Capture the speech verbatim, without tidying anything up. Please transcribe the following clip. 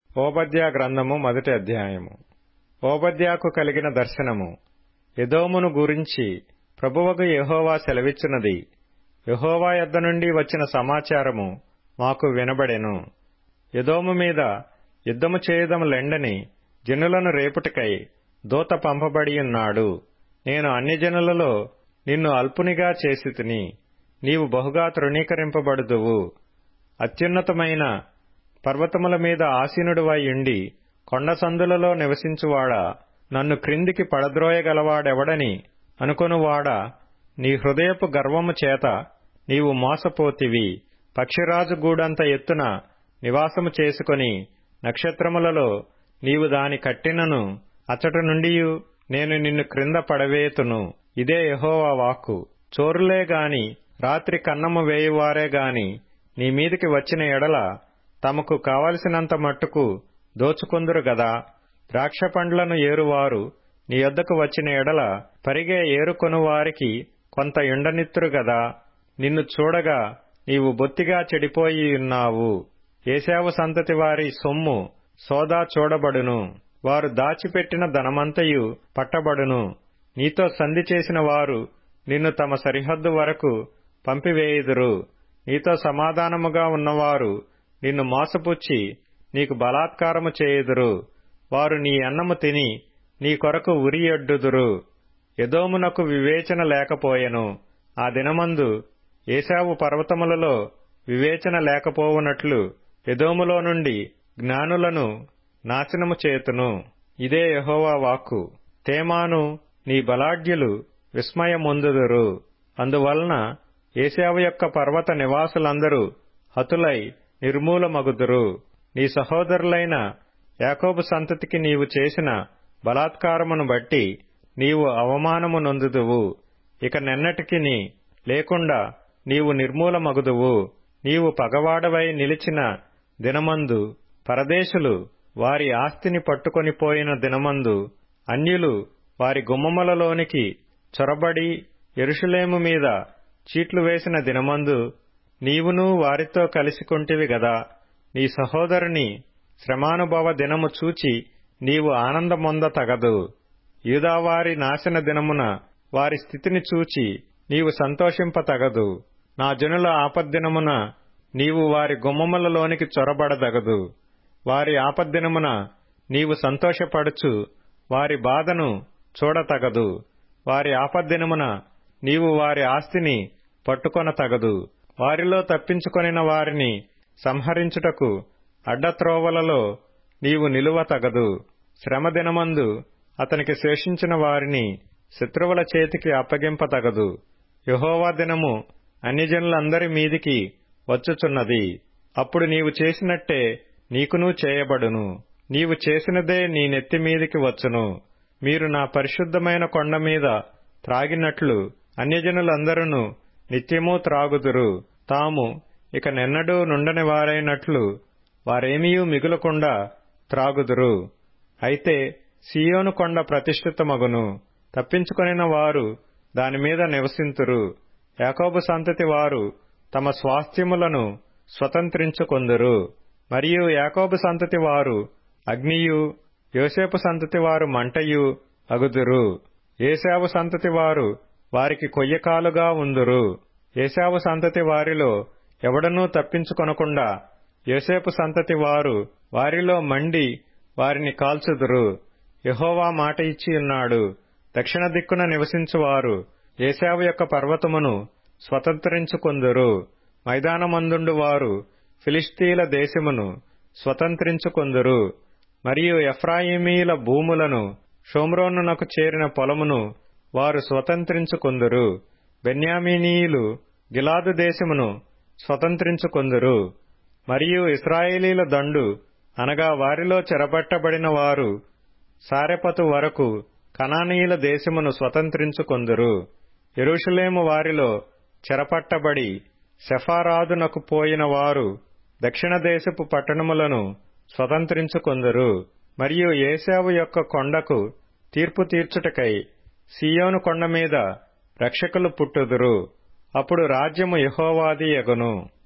ఓబద్యా గ్రంథము మొదటి అధ్యాయము. ఓబద్యాకు కలిగిన దర్శనము. ఎదోమును గురించి ప్రభువగు యెహోవా సెలవిచ్చున్నది. యెహోవా యొద్ద నుండి వచ్చిన సమాచారము మాకు వినబడెను. ఎదోము మీద యుద్ధము చేయుదములెండని జనులను రేపుటకై దూత పంపబడియున్నాడు. నేను అన్ని జనులలో నిన్ను అల్పునిగా చేసితిని. నీవు బహుగా తృణీకరింపబడుదువు. అత్యున్నతమైన పర్వతముల మీద ఆసీనుడువై ఉండి కొండ సందులలో నివసించువాడా, నన్ను క్రిందికి పడద్రోయగలవాడెవడని అనుకొనువాడా, నీ హృదయపు గర్వము చేత నీవు మోసపోతివి. పక్షిరాజు గూడంత ఎత్తున నివాసము చేసుకొని నక్షత్రములలో నీవు దాని కట్టినను అచ్చట నుండియు నేను నిన్ను క్రింద పడవేతును. ఇదే యెహోవా వాక్కు. చోరులే గాని రాత్రి కన్నము వేయువారే గాని నీ మీదికి వచ్చిన ఎడల తమకు కావలసినంత మట్టుకు దోచుకొందురు గదా. ద్రాక్ష పండ్లను ఏరువారు నీ యొద్దకు వచ్చిన ఎడల పరిగే ఏరుకొనువారికి కొంత యుండనిత్తురు గదా. నిన్ను చూడగా నీవు బొత్తిగా చెడిపోయి ఉన్నావు. ఏశావు సంతతి వారి సొమ్ము సోదా చూడబడును. వారు దాచిపెట్టిన ధనమంతయు పట్టబడును. నీతో సంధి చేసిన వారు నిన్ను తమ సరిహద్దు వరకు పంపివేయుదురు. నీతో సమాధానముగా ఉన్నవారు నిన్ను మోసపుచ్చి నీకు బలాత్కారము చేయుదురు. వారు నీ అన్నము తిని నీ కొరకు ఉరియొడ్డుదురు. ఎదోమునకు వివేచన లేకపోయెను. ఆ దినమందు ఏశావు పర్వతములలో వివేచన లేకపోవునట్లు ఎదోములో నుండి జ్ఞానులను నాశనము చేతును. ఇదే యెహోవా వాక్కు. తేమాను నీ బలాఢ్యులు విస్మయమొందుదురు. అందువలన ఏశావు యొక్క పర్వత నివాసులందరూ హతులై నిర్మూలమగుదురు. నీ సహోదరులైన యాకోబు సంతతికి నీవు చేసిన బలాత్కారమును బట్టి నీవు అవమానము నొందుదువు. ఇక నెన్నటికిని లేకుండా నీవు నిర్మూలమగుదువు. నీవు పగవాడవై నిలిచిన దినమందు పరదేశులు వారి ఆస్తిని పట్టుకొనిపోయిన దినమందు అన్యులు వారి గుమ్మములలోనికి చొరబడి యెరూషలేము మీద చీట్లు వేసిన దినమందు నీవునూ వారితో కలిసికొంటివి గదా. నీ సహోదరుని శ్రమానుభవ దినము చూచి నీవు ఆనందమొంద తగదు. యూదావారి నాశన దినమున వారి స్థితిని చూచి నీవు సంతోషింపతగదు. నా జనుల ఆపద్దినమున నీవు వారి గుమ్మములలోనికి చొరబడదగదు. వారి ఆపద్దినమున నీవు సంతోషపడుచు వారి బాధను చూడతగదు. వారి ఆపద్దినమున నీవు వారి ఆస్తిని పట్టుకొనతగదు. వారిలో తప్పించుకొనిన వారిని సంహరించుటకు అడ్డత్రోవలలో నీవు నిలువతగదు. శ్రమదినమందు అతనికి శేషించిన వారిని శత్రువుల చేతికి అప్పగింపతగదు. యెహోవా దినము అన్యజనులందరి మీదికి వచ్చుచున్నది. అప్పుడు నీవు చేసినట్టే నీకునూ చేయబడును. నీవు చేసినదే నీ నెత్తి మీదికి వచ్చును. మీరు నా పరిశుద్ధమైన కొండ మీద త్రాగినట్లు అన్యజనులందరూ నిత్యమూ త్రాగుదురు. తాము ఇక నెన్నడూ నుండని వారైనట్లు వారేమీయూ మిగులకుండా త్రాగుదురు. అయితే సీయోను కొండ ప్రతిష్ఠితమగును. తప్పించుకొనిన వారు దానిమీద నివసింతురు. యాకోబు సంతతి వారు తమ స్వాస్థ్యములను స్వతంత్రించుకొందురు. మరియు యాకోబు సంతతి వారు అగ్నియు, యోసేపు సంతతి వారు మంటయు అగుదురు. ఏశావు సంతతి వారు వారికి కొయ్యకాలుగా ఉందురు. ఏశావు సంతతి వారిలో ఎవడనూ తప్పించుకొనకుండా యోసేపు సంతతి వారు వారిలో మండి వారిని కాల్చుదురు. యెహోవా మాట ఇచ్చి ఉన్నాడు. దక్షిణ దిక్కున నివసించువారు ఏశావు యొక్క పర్వతమును స్వతంత్రించుకొందురు. మైదానమందుండు వారు ఫిలిష్తీయుల దేశమును స్వతంత్రించుకొందురు. మరియు ఎఫ్రాయిమీల భూములను, షోమ్రోనునకు చేరిన పొలమును వారు స్వతంత్రించుకొందురు. బెన్యామీనీయులు గిలాదు దేశమును స్వతంత్రించుకొందురు. మరియు ఇశ్రాయేలీల దండు అనగా వారిలో చెరపట్టబడిన వారు సారెపతు వరకు కనానీయుల దేశమును స్వతంత్రించుకొందురు. యెరూషలేము వారిలో చెరపట్టబడి సెఫారాదునకు పోయిన వారు దక్షిణ దేశపు పట్టణములను స్వతంత్రించుకొందురు. మరియు ఏశావు యొక్క కొండకు తీర్పు తీర్చుటకై సీయోను కొండ మీద రక్షకులు పుట్టుదురు. అప్పుడు రాజ్యము యెహోవాది యగును.